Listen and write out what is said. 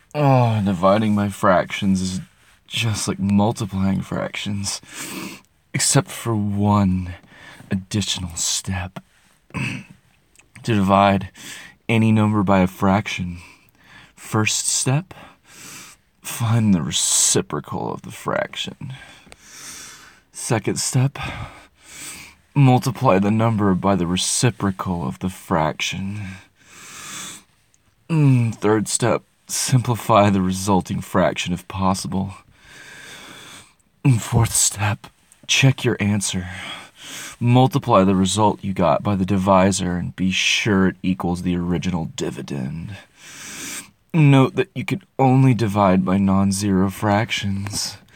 Oh, dividing by fractions is just like multiplying fractions, except for one additional step. To divide any number by a fraction, first step, find the reciprocal of the fraction. Second step, multiply the number by the reciprocal of the fraction. Third step, simplify the resulting fraction if possible. Fourth step, check your answer. Multiply the result you got by the divisor and be sure it equals the original dividend. Note that you can only divide by non-zero fractions.